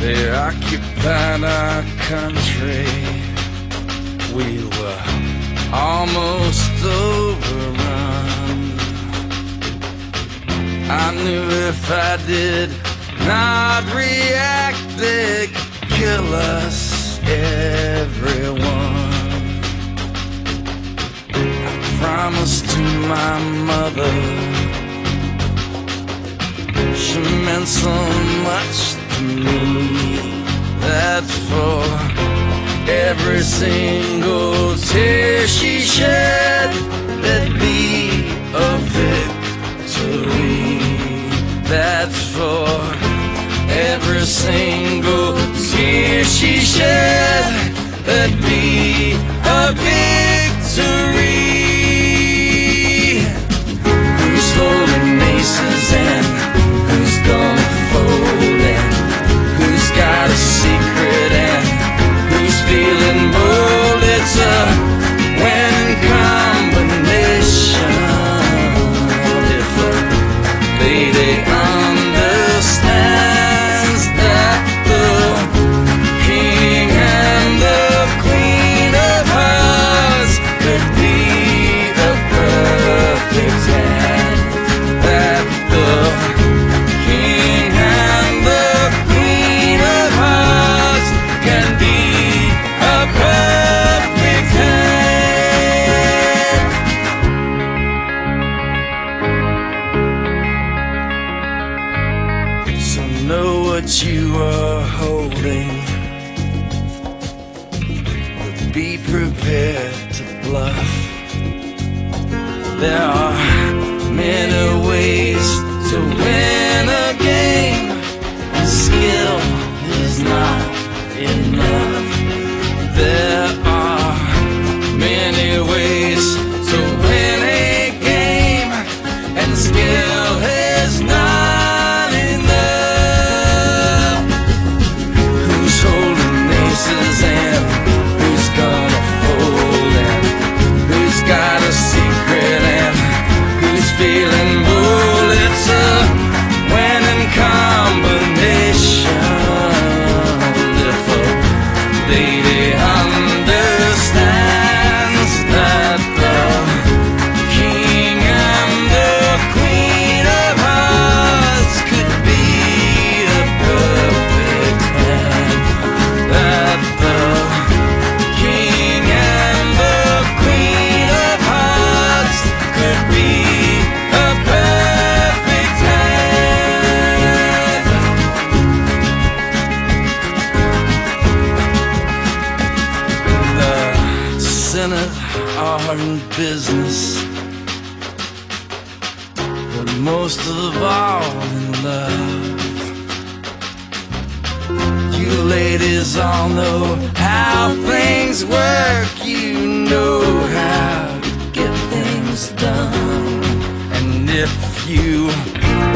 They occupied our country. We were almost overrun. I knew if I did not react, they'd kill us, everyone. I promised to my mother, she meant so much to me, that for every single tear she shed, there'd be a victory. That for every single tear she shed, there'd be a victory. Who's holding aces and who's gonna fold, and who's got a secret and who's feeling bold? It's a winning combination. If a lady understands that the king and the queen of hearts could be a perfect hand, that the king and the queen of hearts can be a perfect hand. So know what you are holding, but be prepared to bluff. There are many ways to win a game, and skill is not enough. There are many ways to win a game, and skill is not enough. Who's holding aces and who's gonna fold, and who's got a secret and who's feeling bold? It's a winning combination. If a lady understands that the king and the queen of hearts could be a perfect hand, that the king and the queen of hearts could be a perfect hand. The Senate are in business, but most of all in love. You ladies all know how things work. You know how to get things done. And if you